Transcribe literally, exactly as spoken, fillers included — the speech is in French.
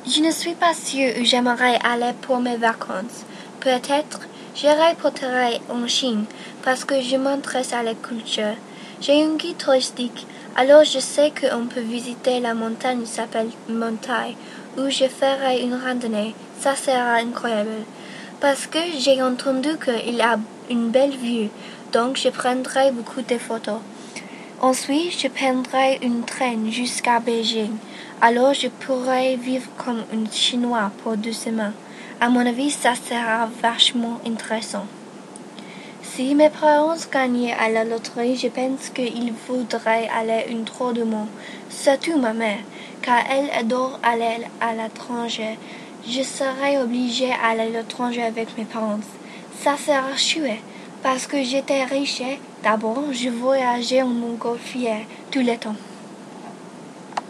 Je ne suis pas sûre où j'aimerais aller pour mes vacances. Peut-être j'irai potterer en Chine parce que je m'intéresse à la culture. J'ai un guide touristique, alors je sais qu'on peut visiter la montagne qui s'appelle Montaille, où je ferai une randonnée. Ça sera incroyable. Parce que j'ai entendu qu'il a une belle vue, donc je prendrai beaucoup de photos. Ensuite, je prendrai une train jusqu'à Beijing. Alors je pourrai vivre comme une Chinoise pour deux semaines. À mon avis, ça sera vachement intéressant. Si mes parents gagnaient à la loterie, je pense qu'ils voudraient aller une trop de monde, surtout ma mère, car elle adore aller à l'étranger. Je serai obligée d'aller à l'étranger avec mes parents. Ça sera chouette, parce que j'étais riche. D'abord, je voyageais en montgolfière tout le temps.